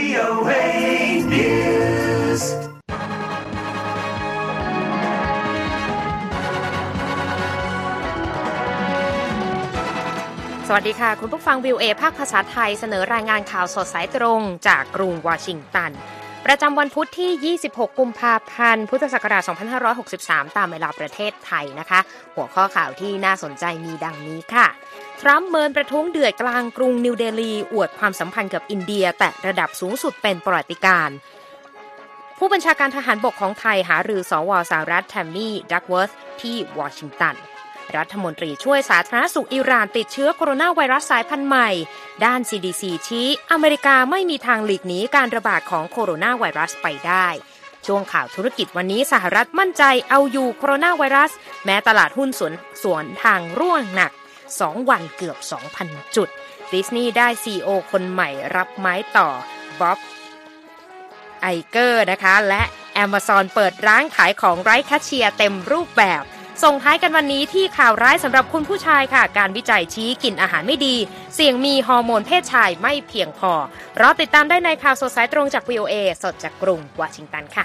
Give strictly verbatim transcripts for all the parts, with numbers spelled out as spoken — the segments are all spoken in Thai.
โอ เอ News สวัสดีค่ะคุณผู้ฟัง วี โอ เอ ภาคภาษาไทยเสนอรายงานข่าวสดสายตรงจากกรุงวอชิงตันประจำวันพุธที่ยี่สิบหกกุมภาพันธ์พุทธศักราชสองพันห้าร้อยหกสิบสามตามเวลาประเทศไทยนะคะหัวข้อข่าวที่น่าสนใจมีดังนี้ค่ะทรัมป์เมินประท้วงเดือดกลางกรุงนิวเดลีอวดความสัมพันธ์กับอินเดียแตะระดับสูงสุดเป็นประวัติการณ์ผู้บัญชาการทหารบกของไทยหารือสวสหรัฐแทมมี่ดักเวิร์ธที่วอชิงตันรัฐมนตรีช่วยสาธารณสุขอิหร่านติดเชื้อโคโรนาไวรัสสายพันธุ์ใหม่ด้าน ซี ดี ซี ชี้อเมริกาไม่มีทางหลีกหนีการระบาดของโคโรนาไวรัสไปได้ช่วงข่าวธุรกิจวันนี้สหรัฐมั่นใจเอาอยู่โคโรนาไวรัสแม้ตลาดหุ้นสวนสวนทางร่วงหนักสองวันเกือบ สองพัน จุดดิสนีย์ได้ ซี อี โอ คนใหม่รับไม้ต่อบ๊อบไอเกอร์นะคะและ Amazon เปิดร้านขายของไร้แคชเชียร์เต็มรูปแบบส่งท้ายกันวันนี้ที่ข่าวร้ายสำหรับคุณผู้ชายค่ะการวิจัยชี้กินอาหารไม่ดีเสี่ยงมีฮอร์โมนเพศชายไม่เพียงพอรอติดตามได้ในข่าวสดสายตรงจาก วี โอ เอ สดจากกรุงวอชิงตันค่ะ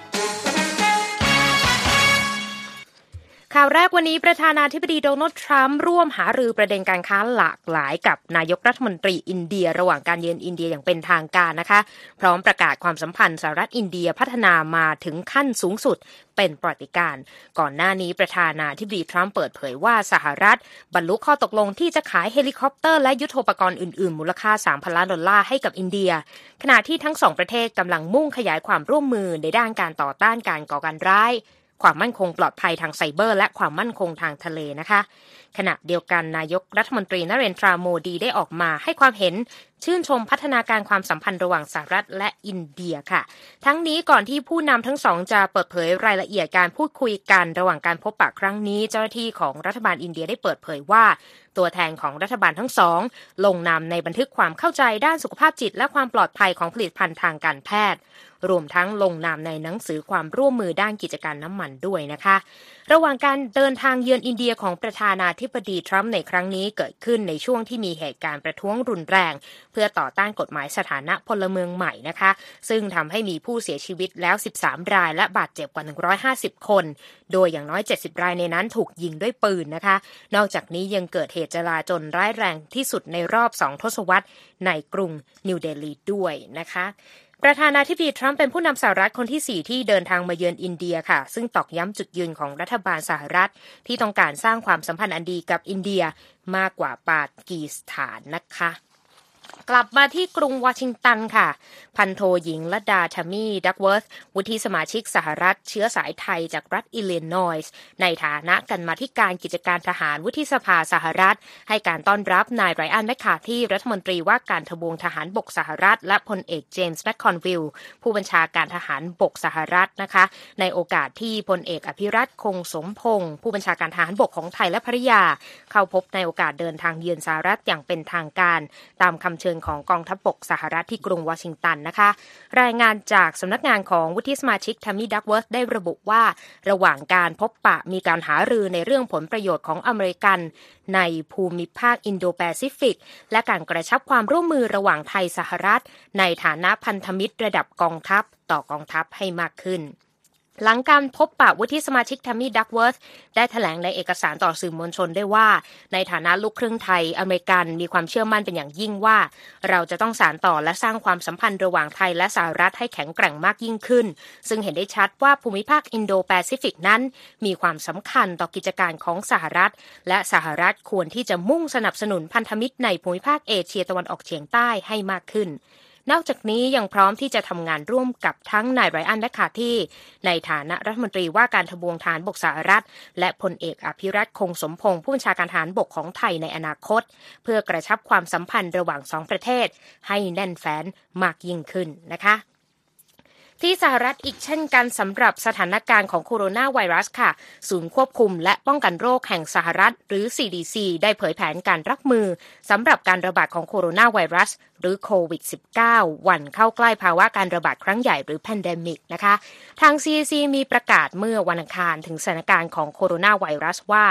ข่าวแรกวันนี้ประธานาธิบดีโดนัลด์ทรัมป์ร่วมหารือประเด็นการค้าหลากหลายกับนายกรัฐมนตรีอินเดียระหว่างการเยือนอินเดียอย่างเป็นทางการนะคะพร้อมประกาศความสัมพันธ์สหรัฐอินเดียพัฒนามาถึงขั้นสูงสุดเป็นประวัติการณ์ก่อนหน้านี้ประธานาธิบดีทรัมป์เปิดเผยว่าสหรัฐบรรลุข้อตกลงที่จะขายเฮลิคอปเตอร์และยุทโธปกรณ์อื่นๆมูลค่า สามพัน ล้านดอลลาร์ให้กับอินเดียขณะที่ทั้งสองประเทศกำลังมุ่งขยายความร่วมมือในด้านการต่อต้านการก่อการร้ายความมั่นคงปลอดภัยทางไซเบอร์และความมั่นคงทางทะเลนะคะขณะเดียวกันนายกรัฐมนตรีนเรนทราโมดีได้ออกมาให้ความเห็นชื่นชมพัฒนาการความสัมพันธ์ระหว่างสหรัฐและอินเดียค่ะทั้งนี้ก่อนที่ผู้นำทั้งสองจะเปิดเผยรายละเอียดการพูดคุยกันระหว่างการพบปะครั้งนี้เจ้าหน้าที่ของรัฐบาลอินเดียได้เปิดเผยว่าตัวแทนของรัฐบาลทั้งสองลงนามในบันทึกความเข้าใจด้านสุขภาพจิตและความปลอดภัยของผลิตภัณฑ์ทางการแพทย์รวมทั้งลงนามในหนังสือความร่วมมือด้านกิจการน้ำมันด้วยนะคะระหว่างการเดินทางเยือนอินเดียของประธานาธิบดีทรัมป์ในครั้งนี้เกิดขึ้นในช่วงที่มีเหตุการณ์ประท้วงรุนแรงเพื่อต่อต้านกฎหมายสถานะพลเมืองใหม่นะคะซึ่งทำให้มีผู้เสียชีวิตแล้วสิบสามรายและบาดเจ็บกว่าหนึ่งร้อยห้าสิบคนโดยอย่างน้อยเจ็ดสิบรายในนั้นถูกยิงด้วยปืนนะคะนอกจากนี้ยังเกิดเหตุจลาจลร้ายแรงที่สุดในรอบสองทศวรรษในกรุงนิวเดลีด้วยนะคะประธานาธิบดีทรัมป์เป็นผู้นำสหรัฐคนที่สี่ที่เดินทางมาเยือนอินเดียค่ะซึ่งตอกย้ำจุดยืนของรัฐบาลสหรัฐที่ต้องการสร้างความสัมพันธ์อันดีกับอินเดียมากกว่าปากีสถานนะคะกลับมาที่กรุงวอชิงตันค่ะพันโทหญิงลัดดาแทมมี่ดักเวิร์ธวุฒิสมาชิกสหรัฐเชื้อสายไทยจากรัฐอิลลินอยส์ในฐานะกรรมาธิการกิจการทหารวุฒิสภาสหรัฐให้การต้อนรับนายไรอันแมคคาร์ธีรัฐมนตรีว่าการทบวงทหารบกสหรัฐและพลเอกเจมส์แมคคอนวิลล์ผู้บัญชาการทหารบกสหรัฐนะคะในโอกาสที่พลเอกอภิรัตคงสมพงศ์ผู้บัญชาการทหารบกของไทยและภริยาเข้าพบในโอกาสเดินทางเยือนสหรัฐอย่างเป็นทางการตามคำเชิญของกองทัพบกสหรัฐที่กรุงวอชิงตันนะคะรายงานจากสำนักงานของวุฒิสมาชิกแทมมี่ดักเวิร์ธได้ระบุว่าระหว่างการพบปะมีการหารือในเรื่องผลประโยชน์ของอเมริกันในภูมิภาคอินโดแปซิฟิกและการกระชับความร่วมมือระหว่างไทยสหรัฐในฐานะพันธมิตรระดับกองทัพต่อกองทัพให้มากขึ้นหลังการพบปะวุฒิสมาชิกแทมมี่ดักเวิร์ธได้แถลงในเอกสารต่อสื่อมวลชนได้ว่าในฐานะลูกครึ่งไทยอเมริกันมีความเชื่อมั่นเป็นอย่างยิ่งว่าเราจะต้องสานต่อและสร้างความสัมพันธ์ระหว่างไทยและสหรัฐให้แข็งแกร่งมากยิ่งขึ้นซึ่งเห็นได้ชัดว่าภูมิภาคอินโดแปซิฟิกนั้นมีความสำคัญต่อกิจการของสหรัฐและสหรัฐควรที่จะมุ่งสนับสนุนพันธมิตรในภูมิภาคเอเชียตะวันออกเฉียงใต้ให้มากขึ้นนอกจากนี้ยังพร้อมที่จะทำงานร่วมกับทั้งนายไรอันแมคคาร์ธีในฐานะรัฐมนตรีว่าการทบวงทหารบกสหรัฐและพลเอกอภิรัตคงสมพงศ์ผู้บัญชาการทหารบกของไทยในอนาคตเพื่อกระชับความสัมพันธ์ระหว่างสองประเทศให้แน่นแฟ้นมากยิ่งขึ้นนะคะ ที่สหรัฐอีกเช่นกันสำหรับสถานการณ์ของโคโรนาไวรัสค่ะศูนย์ควบคุมและป้องกันโรคแห่งสหรัฐหรือ ซี ดี ซี ได้เผยแผนการรับมือสำหรับการระบาดของโคโรนาไวรัสหรือโควิด สิบเก้า วันเข้าใกล้ภาวะการระบาดครั้งใหญ่หรือแพนเดมิกนะคะทาง ซี ดี ซี มีประกาศเมื่อวันอังคารถึงสถานการณ์ของโคโรนาไวรัสว่า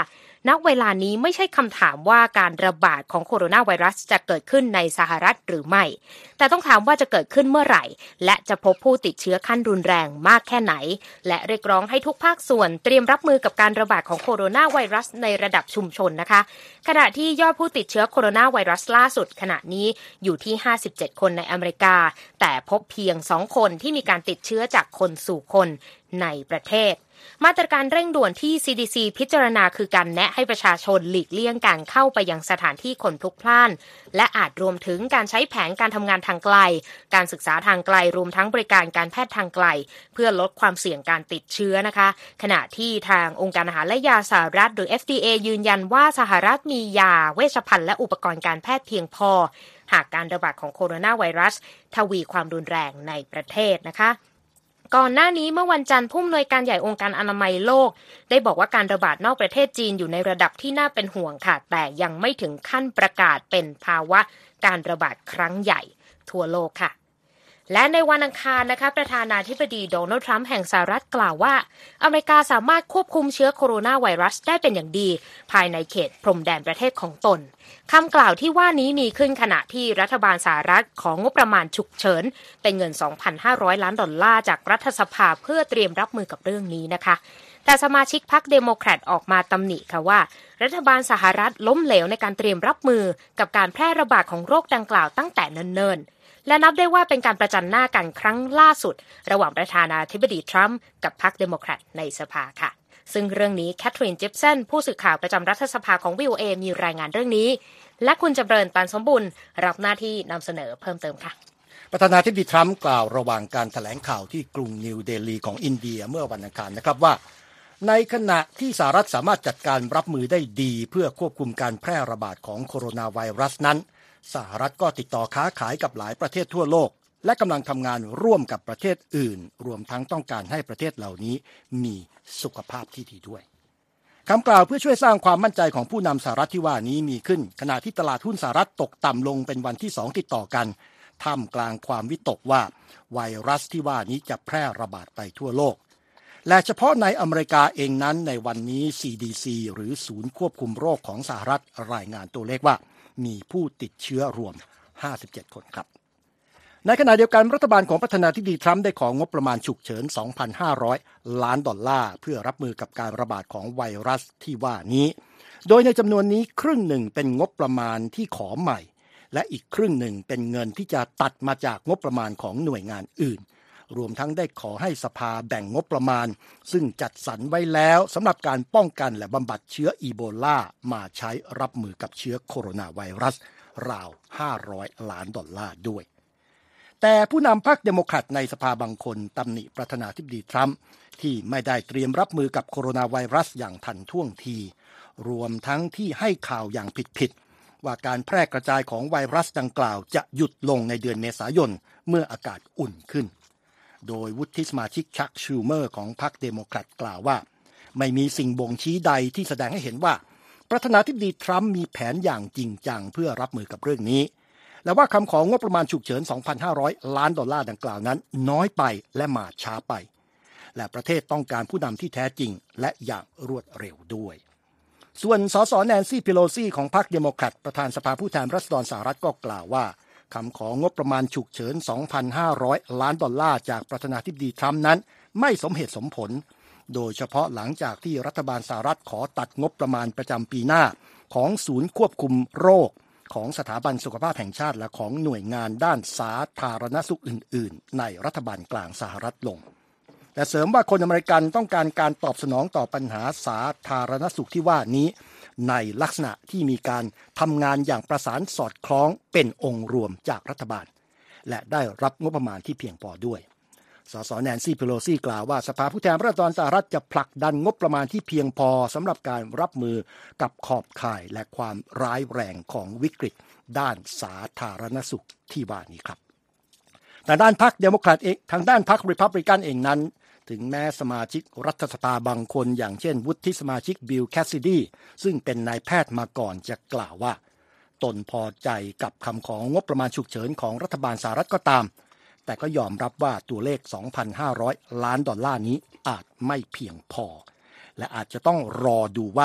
ณเวลานี้ไม่ใช่คำถามว่าการระบาดของโคโรนาไวรัสจะเกิดขึ้นในสหรัฐหรือไม่แต่ต้องถามว่าจะเกิดขึ้นเมื่อไหร่และจะพบผู้ติดเชื้อขั้นรุนแรงมากแค่ไหนและเรียกร้องให้ทุกภาคส่วนเตรียมรับมือกับการระบาดของโคโรนาไวรัสในระดับชุมชนนะคะขณะที่ยอดผู้ติดเชื้อโคโรนาไวรัสล่าสุดขณะนี้อยู่ที่ห้าสิบเจ็ดคนในอเมริกาแต่พบเพียงสองคนที่มีการติดเชื้อจากคนสู่คนในประเทศมาตรการเร่งด่วนที่ ซี ดี ซี พิจารณาคือการแนะให้ประชาชนหลีกเลี่ยงการเข้าไปยังสถานที่คนพลุกพล่านและอาจรวมถึงการใช้แผนการทำงานทางไกลการศึกษาทางไกลรวมทั้งบริการการแพทย์ทางไกลเพื่อลดความเสี่ยงการติดเชื้อนะคะขณะที่ทางองค์การอาหารและยาสหรัฐหรือ เอฟ ดี เอ ยืนยันว่าสหรัฐมียาเวชภัณฑ์และอุปกรณ์การแพทย์เพียงพอหากการระบาดของโคโรนาไวรัสทวีความรุนแรงในประเทศนะคะก่อนหน้านี้เมื่อวันจันทร์ผู้อำนวยการใหญ่องค์การอนามัยโลกได้บอกว่าการระบาดนอกประเทศจีนอยู่ในระดับที่น่าเป็นห่วงค่ะแต่ยังไม่ถึงขั้นประกาศเป็นภาวะการระบาดครั้งใหญ่ทั่วโลกค่ะและในวันอังคารนะคะประธานาธิบดีโดนัลด์ทรัมป์แห่งสหรัฐกล่าวว่าอเมริกาสามารถควบคุมเชื้อโคโรนาไวรัสได้เป็นอย่างดีภายในเขตพรมแดนประเทศของตนคำกล่าวที่ว่านี้มีขึ้นขณะที่รัฐบาลสหรัฐของงบประมาณฉุกเฉินเป็นเงิน สองพันห้าร้อย ล้านดอลลาร์จากรัฐสภาเพื่อเตรียมรับมือกับเรื่องนี้นะคะแต่สมาชิกพรรคเดโมแครตออกมาตำหนิค่ะว่ารัฐบาลสหรัฐล้มเหลวในการเตรียมรับมือกับการแพร่ระบาดของโรคดังกล่าวตั้งแต่เนิ่นๆและนับได้ว่าเป็นการประจันหน้ากันครั้งล่าสุดระหว่างประธานาธิบดีทรัมป์กับพรรคเดโมแครตในสภาค่ะซึ่งเรื่องนี้แคทรีนจิปสันผู้สื่อข่าวประจำรัฐสภาของ วี โอ เอ มีรายงานเรื่องนี้และคุณจำเริญ ตันสมบุญรับหน้าที่นำเสนอเพิ่มเติมค่ะประธานาธิบดีทรัมป์กล่าวระหว่างการแถลงข่าวที่กรุงนิวเดลีของอินเดียเมื่อวันอังคารนะครับว่าในขณะที่สหรัฐสามารถจัดการรับมือได้ดีเพื่อควบคุมการแพร่ระบาดของโคโรนาไวรัสนั้นสหรัฐก็ติดต่อค้าขายกับหลายประเทศทั่วโลกและกำลังทำงานร่วมกับประเทศอื่นรวมทั้งต้องการให้ประเทศเหล่านี้มีสุขภาพที่ดีด้วยคำกล่าวเพื่อช่วยสร้างความมั่นใจของผู้นำสหรัฐที่ว่านี้มีขึ้นขณะที่ตลาดหุ้นสหรัฐตกต่ำลงเป็นวันที่สองติดต่อกันท่ามกลางความวิตกว่าไวรัสที่ว่านี้จะแพร่ระบาดไปทั่วโลกและเฉพาะในอเมริกาเองนั้นในวันนี้ ซี ดี ซี หรือศูนย์ควบคุมโรคของสหรัฐรายงานตัวเลขว่ามีผู้ติดเชื้อรวมห้าสิบเจ็ดคนครับในขณะเดียวกันรัฐบาลของประธานาธิบดีทรัมป์ได้ของงบประมาณฉุกเฉิน สองพันห้าร้อย ล้านดอลลาร์เพื่อรับมือกับการระบาดของไวรัสที่ว่านี้โดยในจำนวนนี้ครึ่งหนึ่งเป็นงบประมาณที่ขอใหม่และอีกครึ่งหนึ่งเป็นเงินที่จะตัดมาจากงบประมาณของหน่วยงานอื่นรวมทั้งได้ขอให้สภาแบ่งงบประมาณซึ่งจัดสรรไว้แล้วสำหรับการป้องกันและบำบัดเชื้ออีโบลามาใช้รับมือกับเชื้อโคโรนาไวรัสราวห้าร้อยล้านดอลลาร์ด้วยแต่ผู้นำพรรคเดโมแครตในสภาบางคนตำหนิประธานาธิบดีทรัมป์ที่ไม่ได้เตรียมรับมือกับโคโรนาไวรัสอย่างทันท่วงทีรวมทั้งที่ให้ข่าวอย่างผิดๆว่าการแพร่กระจายของไวรัสดังกล่าวจะหยุดลงในเดือนเมษายนเมื่ออากาศอุ่นขึ้นโดยวุฒิสมาชิกชักชูเมอร์ของพรรคเดโมแครตกล่าวว่าไม่มีสิ่งบ่งชี้ใดที่แสดงให้เห็นว่าประธานาธิบดีทรัมป์มีแผนอย่างจริงจังเพื่อรับมือกับเรื่องนี้และว่าคำของงบประมาณฉุกเฉิน สองพันห้าร้อย ล้านดอลลาร์ดังกล่าวนั้นน้อยไปและมาช้าไปและประเทศต้องการผู้นำที่แท้จริงและอย่างรวดเร็วด้วยส่วนสสแนนซี่ เพโลซีของพรรคเดโมแครตประธานสภาผู้แทนราษฎรสหรัฐก็กล่าวว่าคำของงบประมาณฉุกเฉิน สองพันห้าร้อย ล้านดอลลาร์จากประธานาธิบดีทรัมป์นั้นไม่สมเหตุสมผลโดยเฉพาะหลังจากที่รัฐบาลสหรัฐขอตัดงบประมาณประจำปีหน้าของศูนย์ควบคุมโรคของสถาบันสุขภาพแห่งชาติและของหน่วยงานด้านสาธารณสุขอื่นๆในรัฐบาลกลางสหรัฐลงแต่เสริมว่าคนอเมริกันต้องการการตอบสนองต่อปัญหาสาธารณสุขที่ว่านี้ในลักษณะที่มีการทำงานอย่างประสานสอดคล้องเป็นองค์รวมจากรัฐบาลและได้รับงบประมาณที่เพียงพอด้วยสสแนนซี่ เพโลซีกล่าวว่าสภาผู้แทนราษฎรสหรัฐจะผลักดันงบประมาณที่เพียงพอสำหรับการรับมือกับขอบข่ายและความร้ายแรงของวิกฤตด้านสาธารณสุขที่ว่านี้ครับแต่ด้านพรรคเดโมแครตเองทางด้านพรรครีพับลิกันเองนั้นถึงแม้สมาชิกรัฐสภาบางคนอย่างเช่นวุฒิสมาชิกบิลแคสซิดีซึ่งเป็นนายแพทย์มาก่อนจะกล่าวว่าตนพอใจกับคำของงบประมาณฉุกเฉินของรัฐบาลสหรัฐก็ตามแต่ก็ยอมรับว่าตัวเลข สองพันห้าร้อย ล้านดอลลาร์นี้อาจไม่เพียงพอและอาจจะต้องรอดูว่า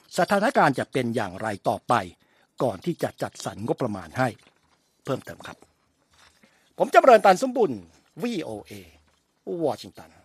สถานการณ์จะเป็นอย่างไรต่อไปก่อนที่จะจัดสรรงบประมาณให้เพิ่มเติมครับผมจำเริญตันสมบุญ วี โอ เอ วอชิงตัน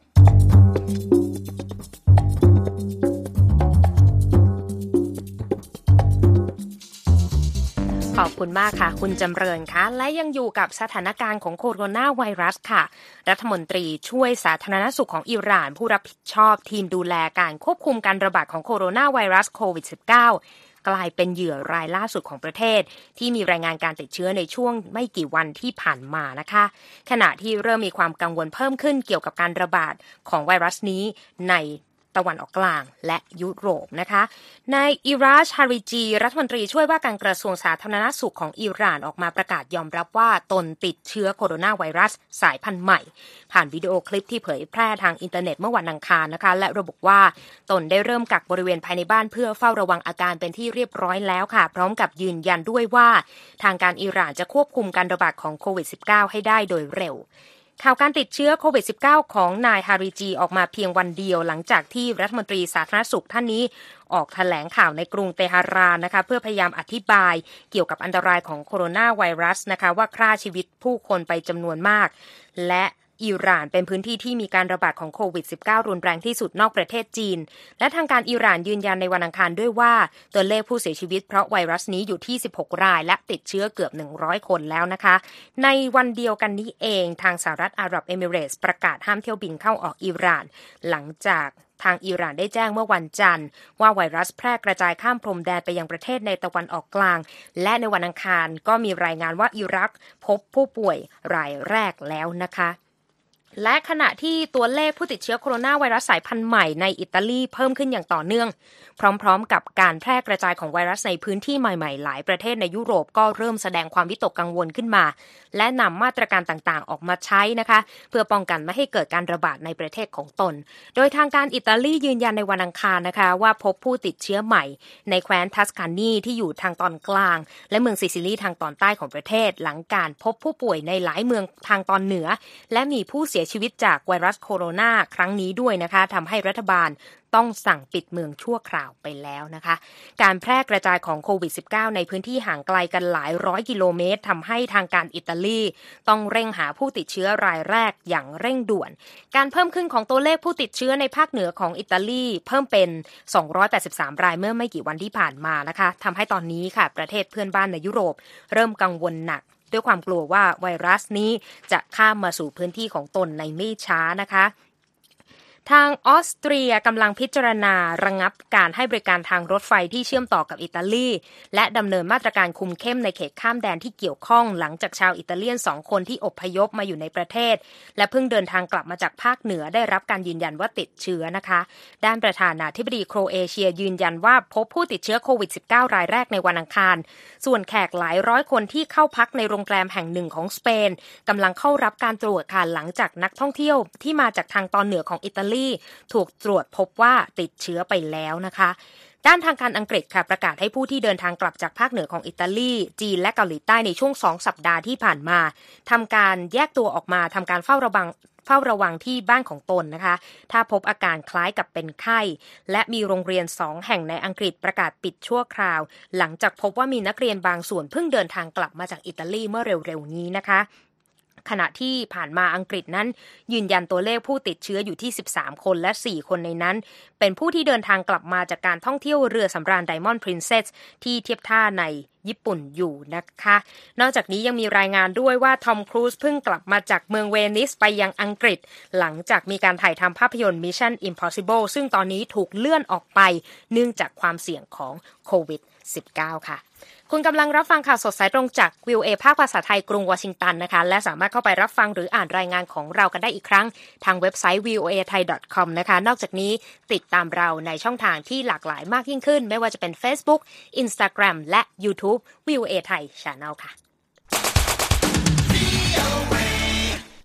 ขอบคุณมากค่ะคุณจำเริญค่ะและยังอยู่กับสถานการณ์ของโคโรนาไวรัสค่ะรัฐมนตรีช่วยสาธารณสุขของอิหร่านผู้รับผิดชอบทีมดูแลการควบคุมการระบาดของโคโรนาไวรัสโควิด สิบเก้า กลายเป็นเหยื่อรายล่าสุดของประเทศที่มีรายงานการติดเชื้อในช่วงไม่กี่วันที่ผ่านมานะคะขณะที่เริ่มมีความกังวลเพิ่มขึ้นเกี่ยวกับการระบาดของไวรัสนี้ในตะวันออกกลางและยุโรปนะคะนายอิราช ฮาริจีรัฐมนตรีช่วยว่าการกระทรวงสาธารณสุขของอิหร่านออกมาประกาศยอมรับว่าตนติดเชื้อโคโรนาไวรัสสายพันธุ์ใหม่ผ่านวิดีโอคลิปที่เผยแพร่ทางอินเทอร์เน็ตเมื่อวันอังคารนะคะและระบุว่าตนได้เริ่มกักบริเวณภายในบ้านเพื่อเฝ้าระวังอาการเป็นที่เรียบร้อยแล้วค่ะพร้อมกับยืนยันด้วยว่าทางการอิหร่านจะควบคุมการระบาดของโควิด สิบเก้า ให้ได้โดยเร็วข่าวการติดเชื้อโควิด สิบเก้า ของนายฮาริจีออกมาเพียงวันเดียวหลังจากที่รัฐมนตรีสาธารณสุขท่านนี้ออกแถลงข่าวในกรุงเตหะรานนะคะเพื่อพยายามอธิบายเกี่ยวกับอันตรายของโคโรนาไวรัสนะคะว่าฆ่าชีวิตผู้คนไปจำนวนมากและอิหร่านเป็นพื้นที่ที่มีการระบาดของโควิด สิบเก้า รุนแรงที่สุดนอกประเทศจีนและทางการอิหร่านยืนยันในวันอังคารด้วยว่าตัวเลขผู้เสียชีวิตเพราะไวรัสนี้อยู่ที่สิบหกรายและติดเชื้อเกือบหนึ่งร้อยคนแล้วนะคะในวันเดียวกันนี้เองทางสหรัฐอาหรับเอมิเรตส์ประกาศห้ามเที่ยวบินเข้าออกอิหร่านหลังจากทางอิหร่านได้แจ้งเมื่อวันจันทร์ว่าไวรัสแพร่กระจายข้ามพรมแดนไปยังประเทศในตะวันออกกลางและในวันอังคารก็มีรายงานว่าอิรักพบผู้ป่วยรายแรกแล้วนะคะและขณะที่ตัวเลขผู้ติดเชื้อโคโรนาไวรัสสายพันธุ์ใหม่ในอิตาลีเพิ่มขึ้นอย่างต่อเนื่องพร้อมๆกับการแพร่กระจายของไวรัสในพื้นที่ใหม่ๆหลายประเทศในยุโรปก็เริ่มแสดงความวิตกกังวลขึ้นมาและนำมาตรการต่างๆออกมาใช้นะคะเพื่อป้องกันไม่ให้เกิดการระบาดในประเทศของตนโดยทางการอิตาลียืนยันในวันอังคารนะคะว่าพบผู้ติดเชื้อใหม่ในแคว้นทัสคานีที่อยู่ทางตอนกลางและเมืองซิซิลีทางตอนใต้ของประเทศหลังการพบผู้ป่วยในหลายเมืองทางตอนเหนือและมีผู้เสียชีวิตจากไวรัสโคโรนาครั้งนี้ด้วยนะคะทำให้รัฐบาลต้องสั่งปิดเมืองชั่วคราวไปแล้วนะคะการแพร่กระจายของโควิด สิบเก้า ในพื้นที่ห่างไกลกันหลายร้อยกิโลเมตรทำให้ทางการอิตาลีต้องเร่งหาผู้ติดเชื้อรายแรกอย่างเร่งด่วนการเพิ่มขึ้นของตัวเลขผู้ติดเชื้อในภาคเหนือของอิตาลีเพิ่มเป็นสองร้อยแปดสิบสามรายเมื่อไม่กี่วันที่ผ่านมานะคะทำให้ตอนนี้ค่ะประเทศเพื่อนบ้านในยุโรปเริ่มกังวลหนักด้วยความกลัวว่าไวรัสนี้จะข้ามมาสู่พื้นที่ของตนในไม่ช้านะคะทางออสเตรียกำลังพิจารณาระงับการให้บริการทางรถไฟที่เชื่อมต่อกับอิตาลีและดำเนินมาตรการคุมเข้มในเขตข้ามแดนที่เกี่ยวข้องหลังจากชาวอิตาเลียนสองคนที่อพยพมาอยู่ในประเทศและเพิ่งเดินทางกลับมาจากภาคเหนือได้รับการยืนยันว่าติดเชื้อนะคะด้านประธานาธิบดีโครเอเชียยืนยันว่าพบผู้ติดเชื้อโควิด สิบเก้า รายแรกในวันอังคารส่วนแขกหลายร้อยคนที่เข้าพักในโรงแรมแห่งหนึ่งของสเปนกำลังเข้ารับการตรวจค่ะหลังจากนักท่องเที่ยวที่มาจากทางตอนเหนือของอิตาลีถูกตรวจพบว่าติดเชื้อไปแล้วนะคะด้านทางการอังกฤษค่ะประกาศให้ผู้ที่เดินทางกลับจากภาคเหนือของอิตาลีจีนและเกาหลีใต้ในช่วงสองสัปดาห์ที่ผ่านมาทำการแยกตัวออกมาทำการเฝ้าระวังเฝ้าระวังที่บ้านของตนนะคะถ้าพบอาการคล้ายกับเป็นไข้และมีโรงเรียนสองแห่งในอังกฤษประกาศปิดชั่วคราวหลังจากพบว่ามีนักเรียนบางส่วนเพิ่งเดินทางกลับมาจากอิตาลีเมื่อเร็วๆนี้นะคะขณะที่ผ่านมาอังกฤษนั้นยืนยันตัวเลขผู้ติดเชื้ออยู่ที่สิบสามคนและสี่คนในนั้นเป็นผู้ที่เดินทางกลับมาจากการท่องเที่ยวเรือสำราญ Diamond Princess ที่เทียบท่าในญี่ปุ่นอยู่นะคะนอกจากนี้ยังมีรายงานด้วยว่าทอมครูซเพิ่งกลับมาจากเมืองเวนิสไปยังอังกฤษหลังจากมีการถ่ายทำภาพยนตร์ Mission Impossible ซึ่งตอนนี้ถูกเลื่อนออกไปเนื่องจากความเสี่ยงของโควิด สิบเก้า ค่ะคุณกำลังรับฟังข่าวสดสายตรงจาก วี โอ เอ ภาคภาษาไทยกรุงวอชิงตันนะคะและสามารถเข้าไปรับฟังหรืออ่านรายงานของเรากันได้อีกครั้งทางเว็บไซต์ วี โอ เอ ไทย ดอท คอม นะคะนอกจากนี้ติดตามเราในช่องทางที่หลากหลายมากยิ่งขึ้นไม่ว่าจะเป็น Facebook Instagram และ YouTube วี โอ เอ ไทย Channel ค่ะ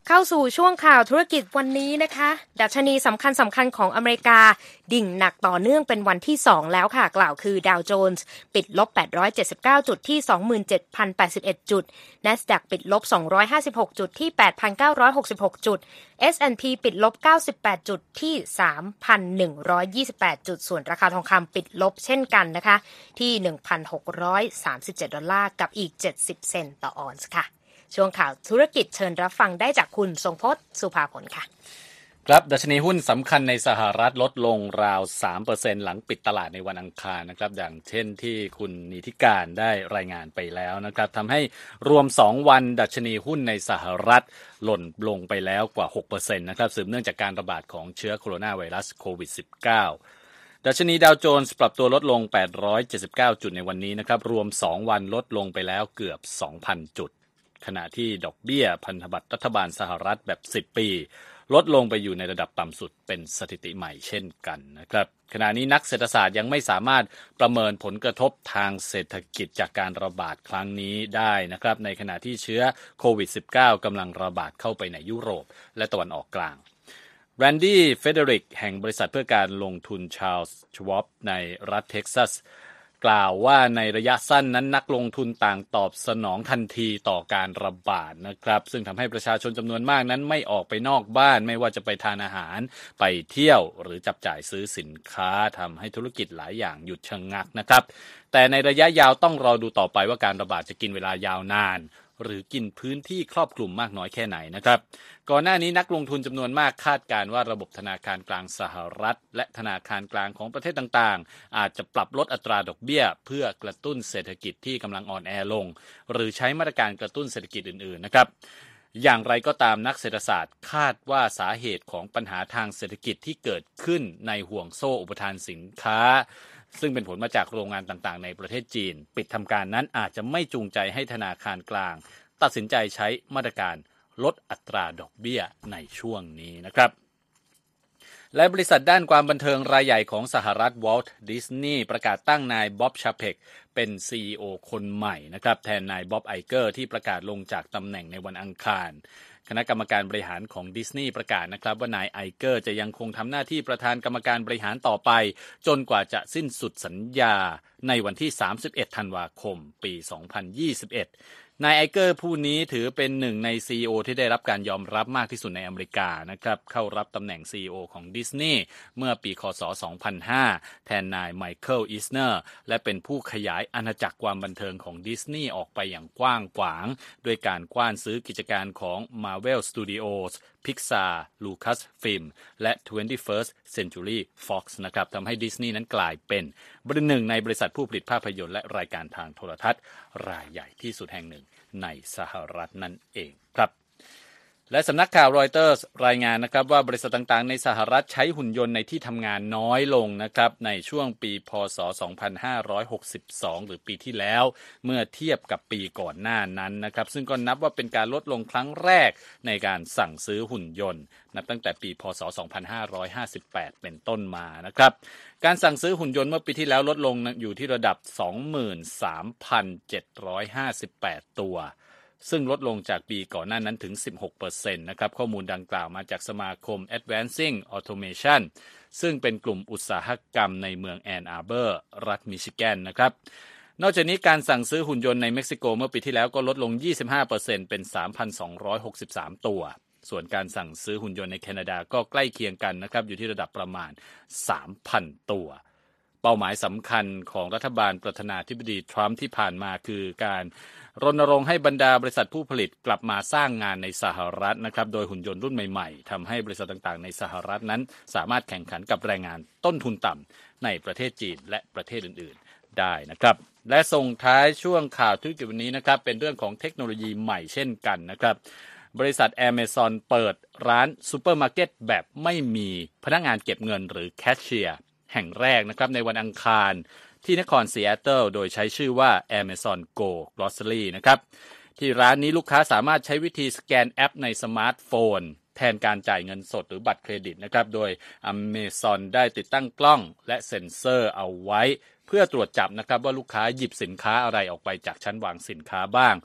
เข้าสู่ช่วงข่าวธุรกิจวันนี้นะคะดัชนีสำคัญสำคัญของอเมริกาดิ่งหนักต่อเนื่องเป็นวันที่สองแล้วค่ะกล่าวคือดาวโจนส์ปิดลบแปดร้อยเจ็ดสิบเก้าจุดที่ สองหมื่นเจ็ดพันแปดสิบเอ็ด จุด NASDAQ ปิดลบสองร้อยห้าสิบหกจุดที่ แปดพันเก้าร้อยหกสิบหก จุด เอส แอนด์ พี ปิดลบเก้าสิบแปดจุดที่ สามพันหนึ่งร้อยยี่สิบแปด จุดส่วนราคาทองคำปิดลบเช่นกันนะคะที่ หนึ่งพันหกร้อยสามสิบเจ็ด ดอลลาร์กับอีกเจ็ดสิบเซนต์ต่อออนซ์ค่ะช่วงข่าวธุรกิจเชิญรับฟังได้จากคุณทรงพจน์สุภาผลค่ะครับดัชนีหุ้นสำคัญในสหรัฐลดลงราว สามเปอร์เซ็นต์ หลังปิดตลาดในวันอังคารนะครับอย่างเช่นที่คุณนิติการได้รายงานไปแล้วนะครับทำให้รวมสองวันดัชนีหุ้นในสหรัฐหล่นลงไปแล้วกว่า หกเปอร์เซ็นต์ นะครับสืบเนื่องจากการระบาดของเชื้อโคโรนาไวรัสโควิด สิบเก้า ดัชนีดาวโจนส์ปรับตัวลดลงแปดร้อยเจ็ดสิบเก้าจุดในวันนี้นะครับรวมสองวันลดลงไปแล้วเกือบ สองพัน จุดขณะที่ดอกเบี้ยพันธบัตรรัฐบาลสหรัฐแบบสิบปีลดลงไปอยู่ในระดับต่ำสุดเป็นสถิติใหม่เช่นกันนะครับขณะนี้นักเศรษฐศาสตร์ยังไม่สามารถประเมินผลกระทบทางเศรษฐกิจจากการระบาดครั้งนี้ได้นะครับในขณะที่เชื้อโควิด สิบเก้า กำลังระบาดเข้าไปในยุโรปและตะวันออกกลางแรนดี้เฟเดริกแห่งบริษัทเพื่อการลงทุนชาร์ลส์ชวอปในรัฐเท็กซัสกล่าวว่าในระยะสั้นนั้นนักลงทุนต่างตอบสนองทันทีต่อการระบาดนะครับซึ่งทำให้ประชาชนจำนวนมากนั้นไม่ออกไปนอกบ้านไม่ว่าจะไปทานอาหารไปเที่ยวหรือจับจ่ายซื้อสินค้าทำให้ธุรกิจหลายอย่างหยุดชะงักนะครับแต่ในระยะยาวต้องรอดูต่อไปว่าการระบาดจะกินเวลายาวนานหรือกินพื้นที่ครอบคลุมมากน้อยแค่ไหนนะครับก่อนหน้านี้นักลงทุนจำนวนมากคาดการณ์ว่าระบบธนาคารกลางสหรัฐและธนาคารกลางของประเทศต่างๆอาจจะปรับลดอัตราดอกเบี้ยเพื่อกระตุ้นเศรษฐกิจที่กำลังอ่อนแอลงหรือใช้มาตรการกระตุ้นเศรษฐกิจอื่นๆนะครับอย่างไรก็ตามนักเศรษฐศาสตร์คาดว่าสาเหตุของปัญหาทางเศรษฐกิจที่เกิดขึ้นในห่วงโซ่อุปทานสินค้าซึ่งเป็นผลมาจากโรงงานต่างๆในประเทศจีนปิดทำการนั้นอาจจะไม่จูงใจให้ธนาคารกลางตัดสินใจใช้มาตรการลดอัตราดอกเบี้ยในช่วงนี้นะครับและบริษัทด้านความบันเทิงรายใหญ่ของสหรัฐ Walt Disney ประกาศตั้งนายบ๊อบชาเพกเป็น ซี อี โอ คนใหม่นะครับแทนนายบ๊อบไอเกอร์ที่ประกาศลงจากตำแหน่งในวันอังคารคณะกรรมการบริหารของดิสนีย์ประกาศนะครับว่านายไอเกอร์จะยังคงทำหน้าที่ประธานกรรมการบริหารต่อไปจนกว่าจะสิ้นสุดสัญญาในวันที่สามสิบเอ็ดธันวาคมปีสองพันยี่สิบเอ็ดนายไอเกอร์ผู้นี้ถือเป็นหนึ่งใน ซี อี โอ ที่ได้รับการยอมรับมากที่สุดในอเมริกานะครับเข้ารับตำแหน่ง ซี อี โอ ของดิสนีย์เมื่อปีค.ศ. สองพันห้าแทนนายไมเคิลอิสเนอร์และเป็นผู้ขยายอาณาจักรความบันเทิงของดิสนีย์ออกไปอย่างกว้างขวางด้วยการกว้านซื้อกิจการของ Marvel Studios Pixar Lucasfilm และ twenty-first Century Fox นะครับทำให้ดิสนีย์นั้นกลายเป็นบริษัทหนึ่งในบริษัทผู้ผลิตภาพยนตร์และรายการทางโทรทัศน์รายใหญ่ที่สุดแห่งหนึ่งในสหรัฐนั่นเองครับและสำนักข่าวรอยเตอร์สรายงานนะครับว่าบริษัทต่างๆในสหรัฐใช้หุ่นยนต์ในที่ทำงานน้อยลงนะครับในช่วงปีพ.ศ. สองพันห้าร้อยหกสิบสองหรือปีที่แล้วเมื่อเทียบกับปีก่อนหน้านั้นนะครับซึ่งก็นับว่าเป็นการลดลงครั้งแรกในการสั่งซื้อหุ่นยนต์นับตั้งแต่ปีพ.ศ. สองพันห้าร้อยห้าสิบแปดเป็นต้นมานะครับการสั่งซื้อหุ่นยนต์เมื่อปีที่แล้วลดลงอยู่ที่ระดับ สองหมื่นสามพันเจ็ดร้อยห้าสิบแปด ตัวซึ่งลดลงจากปีก่อนหน้านั้นถึง สิบหกเปอร์เซ็นต์ นะครับข้อมูลดังกล่าวมาจากสมาคม Advancing Automation ซึ่งเป็นกลุ่มอุตสาหกรรมในเมืองแอนอาร์เบอร์รัฐมิชิแกนนะครับนอกจากนี้การสั่งซื้อหุ่นยนต์ในเม็กซิโกเมื่อปีที่แล้วก็ลดลง ยี่สิบห้าเปอร์เซ็นต์ เป็น สามพันสองร้อยหกสิบสาม ตัวส่วนการสั่งซื้อหุ่นยนต์ในแคนาดาก็ใกล้เคียงกันนะครับอยู่ที่ระดับประมาณ สามพัน ตัวเป้าหมายสำคัญของรัฐบาลประธานาธิบดีทรัมป์ที่ผ่านมาคือการรณรงค์ให้บรรดาบริษัทผู้ผลิตกลับมาสร้างงานในสหรัฐนะครับโดยหุ่นยนต์รุ่นใหม่ๆทำให้บริษัทต่างๆในสหรัฐนั้นสามารถแข่งขันกับแรงงานต้นทุนต่ำในประเทศจีนและประเทศอื่นๆได้นะครับและส่งท้ายช่วงข่าวธุรกิจวันนี้นะครับเป็นเรื่องของเทคโนโลยีใหม่เช่นกันนะครับบริษัท Amazon เปิดร้านซูเปอร์มาร์เก็ตแบบไม่มีพนักงานเก็บเงินหรือแคชเชียร์แห่งแรกนะครับในวันอังคารที่นครซีแอตเทิลโดยใช้ชื่อว่า Amazon Go Grocery นะครับที่ร้านนี้ลูกค้าสามารถใช้วิธีสแกนแอปในสมาร์ทโฟนแทนการจ่ายเงินสดหรือบัตรเครดิตนะครับโดย Amazon ได้ติดตั้งกล้องและเซ็นเซอร์เอาไว้เพื่อตรวจจับนะครับว่าลูกค้าหยิบสินค้าอะไรออกไปจากชั้นวางสินค้าบ้าง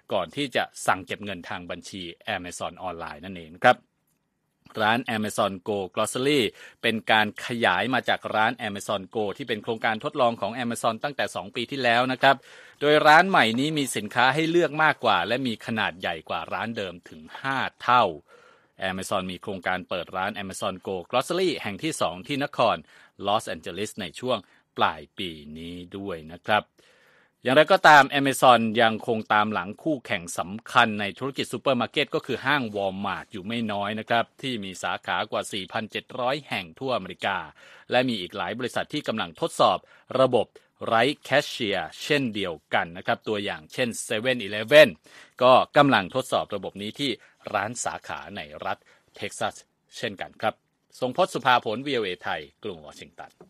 ก่อนที่จะสั่งเก็บเงินทางบัญชี Amazon ออนไลน์นั่นเองครับร้าน Amazon Go Grocery เป็นการขยายมาจากร้าน Amazon Go ที่เป็นโครงการทดลองของ Amazon ตั้งแต่สองปีที่แล้วนะครับโดยร้านใหม่นี้มีสินค้าให้เลือกมากกว่าและมีขนาดใหญ่กว่าร้านเดิมถึงห้าเท่า Amazon มีโครงการเปิดร้าน Amazon Go Grocery แห่งที่สองที่นครลอสแอนเจลิสในช่วงปลายปีนี้ด้วยนะครับอย่างไรก็ตาม Amazon ยังคงตามหลังคู่แข่งสำคัญในธุรกิจซูเปอร์มาร์เก็ตก็คือห้าง Walmart อยู่ไม่น้อยนะครับที่มีสาขากว่า สี่พันเจ็ดร้อย แห่งทั่วอเมริกาและมีอีกหลายบริษัทที่กำลังทดสอบระบบไร้แคชเชียร์เช่นเดียวกันนะครับตัวอย่างเช่น เซเว่นอีเลฟเว่น ก็กำลังทดสอบระบบนี้ที่ร้านสาขาในรัฐเท็กซัสเช่นกันครับทรงพจน์สุภาผล วี โอ เอ ไทยกรุงวอชิงตัน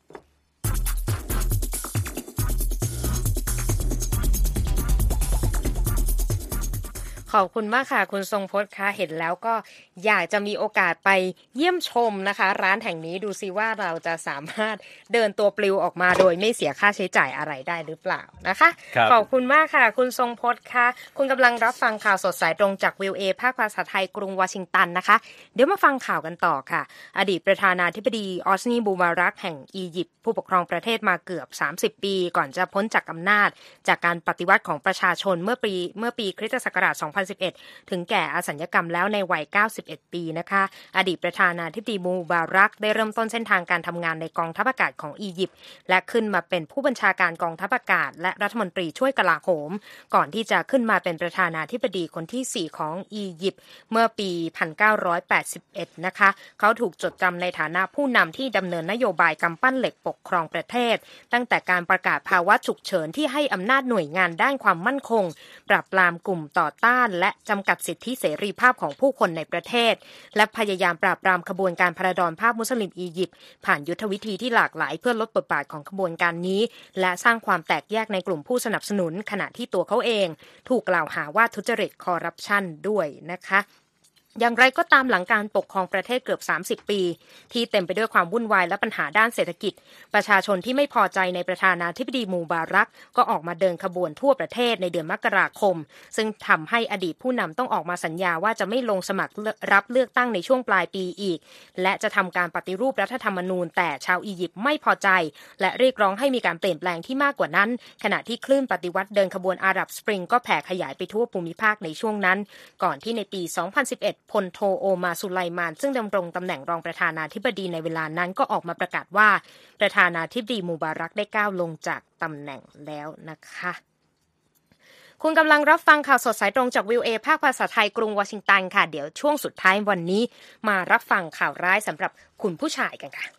ขอบคุณมากค่ะคุณทรงพจน์คะเห็นแล้วก็อยากจะมีโอกาสไปเยี่ยมชมนะคะร้านแห่งนี้ดูซิว่าเราจะสามารถเดินตัวปลิวออกมาโดยไม่เสียค่าใช้จ่ายอะไรได้หรือเปล่านะคะขอบคุณมากค่ะคุณทรงพจน์คะคุณกำลังรับฟังข่าวสดสายตรงจาก วี โอ เอ ภาคภาษาไทยกรุงวอชิงตันนะคะเดี๋ยวมาฟังข่าวกันต่อค่ะอดีตประธานาธิบดีออสนีบูบารักแห่งอียิปต์ผู้ปกครองประเทศมาเกือบสามสิบปีก่อนจะพ้นจากอำนาจจากการปฏิวัติของประชาชนเมื่อปีเมื่อปีคริสตศักราชสองพันสิบเอ็ดถึงแก่อสัญญกรรมแล้วในวัยเก้าสิบเอ็ดปีนะคะอดีตประธานาธิบดีมูบารักได้เริ่มต้นเส้นทางการทำงานในกองทัพอากาศของอียิปต์และขึ้นมาเป็นผู้บัญชาการกองทัพอากาศและรัฐมนตรีช่วยกลาโหมก่อนที่จะขึ้นมาเป็นประธานาธิบดีคนที่สี่ของอียิปต์เมื่อปีหนึ่งพันเก้าร้อยแปดสิบเอ็ดนะคะเขาถูกจดจำในฐานะผู้นำที่ดำเนินนโยบายกำปั้นเหล็กปกครองประเทศตั้งแต่การประกาศภาวะฉุกเฉินที่ให้อำนาจหน่วยงานด้านความมั่นคงปราบปรามกลุ่มต่อต้านและจำกัดสิทธิเสรีภาพของผู้คนในประเทศและพยายามปราบปรามขบวนการพระดอนภาพมุสลิมอียิปต์ผ่านยุทธวิธีที่หลากหลายเพื่อลดบทบาทของขบวนการนี้และสร้างความแตกแยกในกลุ่มผู้สนับสนุนขณะที่ตัวเขาเองถูกกล่าวหาว่าทุจริตคอร์รัปชันด้วยนะคะอย่างไรก็ตามหลังการปกครองประเทศเกือบสามสิบปีที่เต็มไปด้วยความวุ่นวายและปัญหาด้านเศรษฐกิจประชาชนที่ไม่พอใจในประธานาธิบดีมูบารักก็ออกมาเดินขบวนทั่วประเทศในเดือนมกราคมซึ่งทำให้อดีตผู้นำต้องออกมาสัญญาว่าจะไม่ลงสมัครรับเลือกตั้งในช่วงปลายปีอีกและจะทำการปฏิรูปรัฐธรรมนูญแต่ชาวอียิปต์ไม่พอใจและเรียกร้องให้มีการเปลี่ยนแปลงที่มากกว่านั้นขณะที่คลื่นปฏิวัติเดินขบวนอาหรับสปริงก็แผ่ขยายไปทั่วภูมิภาคในช่วงนั้นก่อนที่ในปีสองพันสิบเอ็ดพลโทโอมาสุไลมานซึ่งดำรงตำแหน่งรองประธานาธิบดีในเวลานั้นก็ออกมาประกาศว่าประธานาธิบดีมูบารักได้ก้าวลงจากตำแหน่งแล้วนะคะคุณกำลังรับฟังข่าวสดสายตรงจาก วี โอ เอ ภาคภาษาไทยกรุงวอชิงตันค่ะเดี๋ยวช่วงสุดท้ายวันนี้มารับฟังข่าวร้ายสำหรับคุณผู้ชายกันค่ะ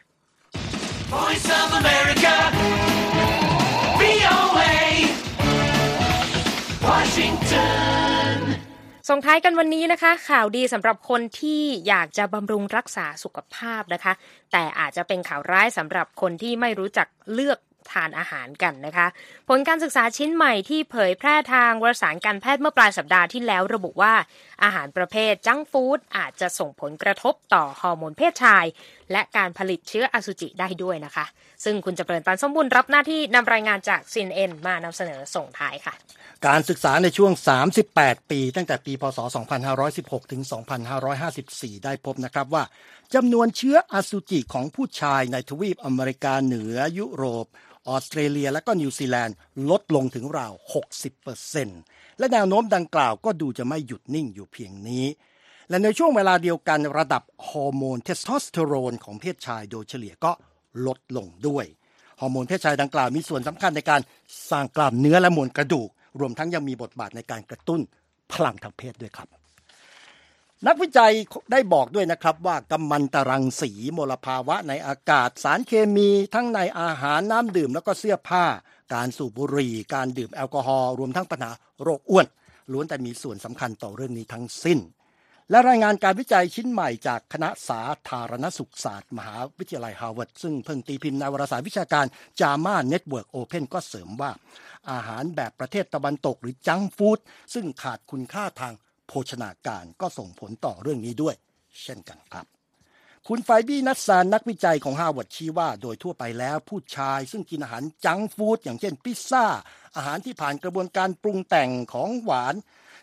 Voice of America วี โอ เอ Washington ส่งท้ายกันวันนี้นะคะข่าวดีสำหรับคนที่อยากจะบำรุงรักษาสุขภาพนะคะแต่อาจจะเป็นข่าวร้ายสำหรับคนที่ไม่รู้จักเลือกทานอาหารกันนะคะผลการศึกษาชิ้นใหม่ที่เผยแพร่ทางวารสารการแพทย์เมื่อปลายสัปดาห์ที่แล้วระบุว่าอาหารประเภทจังก์ฟู้ดอาจจะส่งผลกระทบต่อฮอร์โมนเพศชายและการผลิตเชื้ออสุจิได้ด้วยนะคะซึ่งคุณจำเริญ ตันสมบูรณ์รับหน้าที่นำรายงานจาก ซี เอ็น เอ็น มานำเสนอส่งท้ายค่ะการศึกษาในช่วงสามสิบแปดปีตั้งแต่ปีพ.ศ. สองพันห้าร้อยสิบหกถึงสองพันห้าร้อยห้าสิบสี่ได้พบนะครับว่าจำนวนเชื้ออสุจิของผู้ชายในทวีปอเมริกาเหนือยุโรปออสเตรเลียและก็นิวซีแลนด์ลดลงถึงราว หกสิบเปอร์เซ็นต์ และแนวโน้มดังกล่าวก็ดูจะไม่หยุดนิ่งอยู่เพียงนี้และในช่วงเวลาเดียวกันระดับฮอร์โมนเทสโทสเตอโรนของเพศชายโดยเฉลี่ยก็ลดลงด้วยฮอร์โมนเพศชายดังกล่าวมีส่วนสำคัญในการสร้างกล้ามเนื้อและมวลกระดูกรวมทั้งยังมีบทบาทในการกระตุ้นพลังทางเพศด้วยครับนักวิจัยได้บอกด้วยนะครับว่ากัมมันตรังสีมลภาวะในอากาศสารเคมีทั้งในอาหารน้ำดื่มแล้วก็เสื้อผ้าการสูบบุหรี่การดื่มแอลกอฮอล์รวมทั้งปัญหาโรคอ้วนล้วนแต่มีส่วนสำคัญต่อเรื่องนี้ทั้งสิ้นและรายงานการวิจัยชิ้นใหม่จากคณะสาธารณสุขศาสตร์มหาวิทยาลัยฮาร์วาร์ดซึ่งเพิ่งตีพิมพ์ในวารสารวิชาการ จาม่า Network Open ก็เสริมว่าอาหารแบบประเทศตะวันตกหรือจังก์ฟู้ดซึ่งขาดคุณค่าทางโภชนาการก็ส่งผลต่อเรื่องนี้ด้วยเช่นกันครับคุณไฟบี้นัสซานนักวิจัยของฮาร์วาร์ดชี้ว่าโดยทั่วไปแล้วผู้ชายซึ่งกินอาหารจังก์ฟู้ดอย่างเช่นพิซซ่าอาหารที่ผ่านกระบวนการปรุงแต่งของหวาน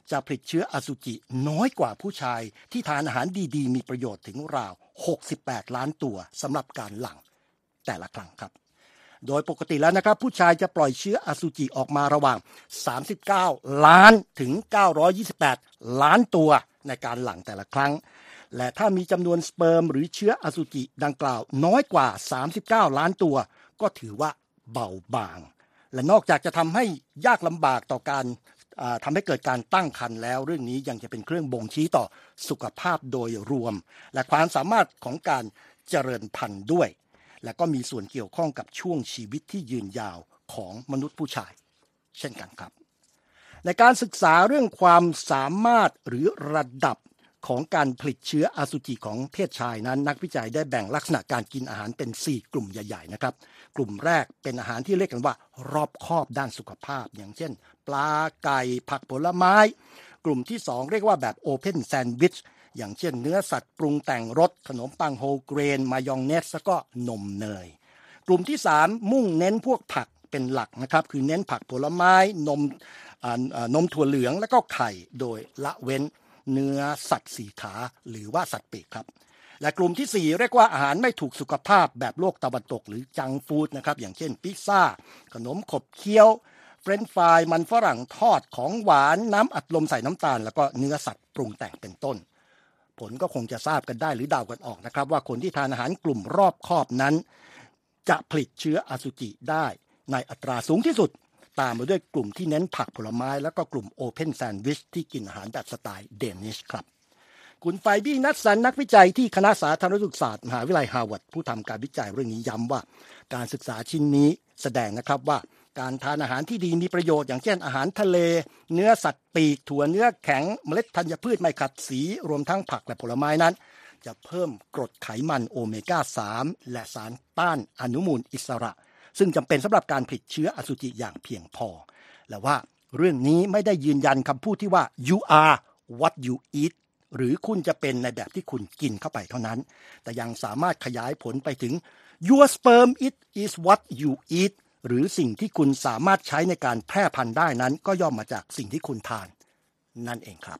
จะผลิตเชื้ออสุจิน้อยกว่าผู้ชายที่ทานอาหารดีๆมีประโยชน์ถึงราวหกสิบแปดล้านตัวสำหรับการหลั่งแต่ละครั้งครับโดยปกติแล้วนะครับผู้ชายจะปล่อยเชื้ออสุจิออกมาระหว่างสามสิบเก้าล้านถึงเก้าร้อยยี่สิบแปดล้านตัวในการหลั่งแต่ละครั้งและถ้ามีจำนวนสเปิร์มหรือเชื้ออสุจิดังกล่าวน้อยกว่าสามสิบเก้าล้านตัวก็ถือว่าเบาบางและนอกจากจะทำให้ยากลำบากต่อการทำให้เกิดการตั้งครรภ์แล้วเรื่องนี้ยังจะเป็นเครื่องบ่งชี้ต่อสุขภาพโดยรวมและความสามารถของการเจริญพันธุ์ด้วยและก็มีส่วนเกี่ยวข้องกับช่วงชีวิตที่ยืนยาวของมนุษย์ผู้ชายเช่นกันครับในการศึกษาเรื่องความสามารถหรือระดับของการผลิตเชื้ออสุจิของเพศชายนั้นนักวิจัยได้แบ่งลักษณะการกินอาหารเป็นสี่กลุ่มใหญ่ๆนะครับกลุ่มแรกเป็นอาหารที่เรียกกันว่ารอบคอบด้านสุขภาพอย่างเช่นปลาไก่ผักผลไม้กลุ่มที่สองเรียกว่าแบบโอเพนแซนด์วิชอย่างเช่นเนื้อสัตว์ปรุงแต่งรสขนมปังโฮลเกรนมายองเนสแล้วก็นมเนยกลุ่มที่สามมุ่งเน้นพวกผักเป็นหลักนะครับคือเน้นผักผลไม้นมนมถั่วเหลืองแล้วก็ไข่โดยละเว้นเนื้อสัตว์สี่ขาหรือว่าสัตว์ปีกครับและกลุ่มที่สี่เรียกว่าอาหารไม่ถูกสุขภาพแบบโลกตะวันตกหรือจังก์ฟู้ดนะครับอย่างเช่นพิซซ่าขนมขบเคี้ยวเฟรนช์ฟรายมันฝรั่งทอดของหวานน้ำอัดลมใส่น้ำตาลแล้วก็เนื้อสัตว์ปรุงแต่งเป็นต้นผลก็คงจะทราบกันได้หรือเดากันออกนะครับว่าคนที่ทานอาหารกลุ่มรอบคอบนั้นจะผลิตเชื้ออสุจิได้ในอัตราสูงที่สุดตามมาด้วยกลุ่มที่เน้นผักผลไม้แล้วก็กลุ่มโอเพนแซนด์วิชที่กินอาหารแบบสไตล์เดนิชครับคุณไฟบี้นัทสันนักวิจัยที่คณะสาธารณสุขศาสตร์มหาวิทยาลัยฮาร์วาร์ดผู้ทำการวิจัยเรื่องนี้ย้ำว่าการศึกษาชิ้นนี้แสดงนะครับว่าการทานอาหารที่ดีมีประโยชน์อย่างเช่นอาหารทะเลเนื้อสัตว์ปีกถั่วเนื้อแข็งเมล็ดธัญพืชไม่ขัดสีรวมทั้งผักและผลไม้นั้นจะเพิ่มกรดไขมันโอเมก้าสามและสารต้านอนุมูลอิสระซึ่งจำเป็นสำหรับการผลิตเชื้ออสุจิอย่างเพียงพอและว่าเรื่องนี้ไม่ได้ยืนยันคำพูดที่ว่า you are what you eat หรือคุณจะเป็นในแบบที่คุณกินเข้าไปเท่านั้นแต่ยังสามารถขยายผลไปถึง your sperm it is what you eat หรือสิ่งที่คุณสามารถใช้ในการแพร่พันธุ์ได้นั้นก็ย่อมมาจากสิ่งที่คุณทานนั่นเองครับ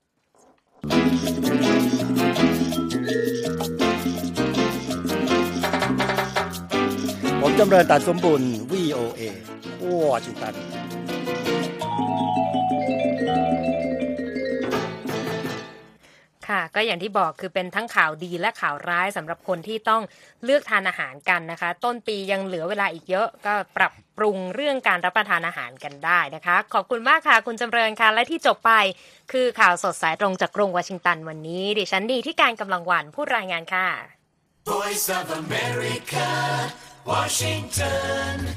ผมจำเริญตัดสมบูรณ์ วี โอ เอ วอชิงตันค่ะก็อย่างที่บอกคือเป็นทั้งข่าวดีและข่าวร้ายสำหรับคนที่ต้องเลือกทานอาหารกันนะคะต้นปียังเหลือเวลาอีกเยอะก็ปรับปรุงเรื่องการรับประทานอาหารกันได้นะคะขอบคุณมากค่ะคุณจำเริญค่ะและที่จบไปคือข่าวสดสายตรงจากกรุงวอชิงตันวันนี้ดิฉันดีที่การกำลังวันผู้รายงานค่ะ Voice of America Washington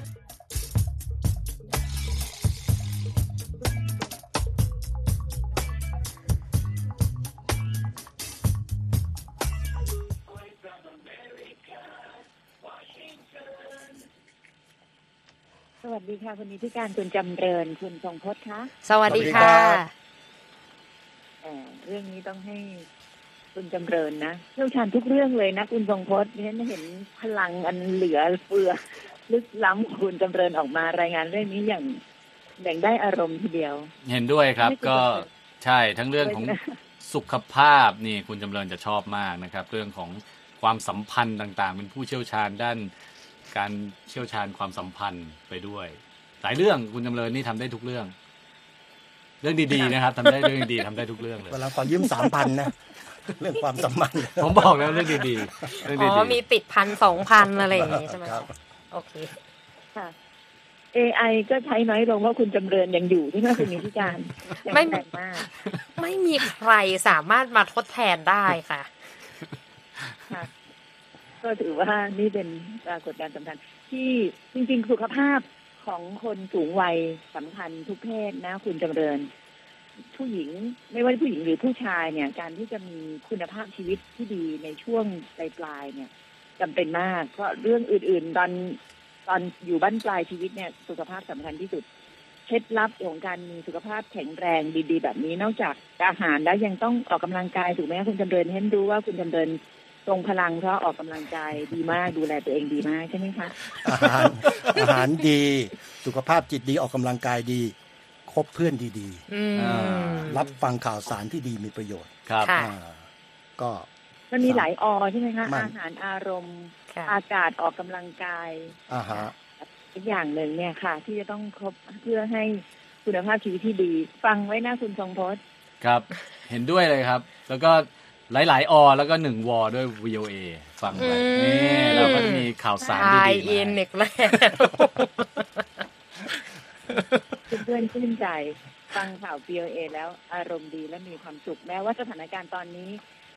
สวัสดีค่ะคุณนิติการคุณจำเริญคุณทรงพจน์คะสวัสดีค่ะเอ่อเรื่องนี้ต้องให้คุณจำเริญนะเชี่ยวชาญทุกเรื่องเลยนะคุณทรงพจน์ฉันเห็นพลังอันเหลือเฟือลึกล้ำคุณจำเริญออกมารายงานเรื่องนี้อย่างอย่างได้อารมณ์ทีเดียวเห็นด้วยครับก็ใช่ทั้งเรื่องของสุขภาพนี่คุณจำเริญจะชอบมากนะครับเรื่องของความสัมพันธ์ต่างๆเป็นผู้เชี่ยวชาญด้านการเชี่ยวชาญความสัมพันธ์ไปด้วยหลายเรื่องคุณจำเริญนี่ทำได้ทุกเรื่องเรื่องดีๆนะครับทำได้เรื่องดีทำได้ทุกเรื่องเลยเวลาขอยืม สามพัน นะเรื่องความสัมพันธ์ผมบอกแล้วเรื่องดีๆเรื่องดีๆอ๋อมีติดพัน สองพัน อะไรอย่างงี้ใช่มั้ยโอเคค่ะ เอ ไอ ก็ใช้น้อยลงเพราะคุณจำเริญยังอยู่ที่นั่นคุณนิติการไม่แรงมากไม่มีใครสามารถมาทดแทนได้ค่ะค่ะก็ถือว่านี่เป็นปรากฏการณ์สำคัญที่จริงๆสุขภาพของคนสูงวัยสำคัญทุกเพศนะคุณจำเริญผู้หญิงไม่ว่าผู้หญิงหรือผู้ชายเนี่ยการที่จะมีคุณภาพชีวิตที่ดีในช่วงปลายๆเนี่ยจำเป็นมากเพราะเรื่องอื่นๆตอนตอนอยู่บ้านปลายชีวิตเนี่ยสุขภาพสำคัญที่สุดเคล็ดลับของการมีสุขภาพแข็งแรงดีๆแบบนี้นอกจากอาหารแล้วยังต้องออกกำลังกายถูกไหมคุณจำเริญเห็นรู้ว่าคุณจำเริญทรงพลังเพราะออกกำลังกายดีมากดูแลตัวเองดีมากใช่ไหมคะอาหารอาหารดีสุขภาพจิตดีออกกำลังกายดีคบเพื่อนดีอืมอ่าๆ รับฟังข่าวสารที่ดีมีประโยชน์ครับค่ะอ่าก็มันมีหลายอใช่ไหมคะมันอาหารอารมณ์ค่ะอากาศออกกำลังกายอ่าฮะอีกอย่างหนึ่งเนี่ยค่ะ ที่จะต้องครบเพื่อให้คุณภาพชีวิตที่ดี ฟังไว้นะคุณทรงพจน์ครับ เห็นด้วยเลยครับ แล้วก็หลายๆอแล้วก็หนึ่งวอด้วย วี โอ เอ ฟังไปอืมนี่เราก็จะมีข่าวสารทายดีๆอินมาอีกแล้วเพื่อนชื่นใจ ฟังข่าว วี โอ เอ แล้วอารมณ์ดีและมีความสุขแม้ว่าสถานการณ์ตอนนี้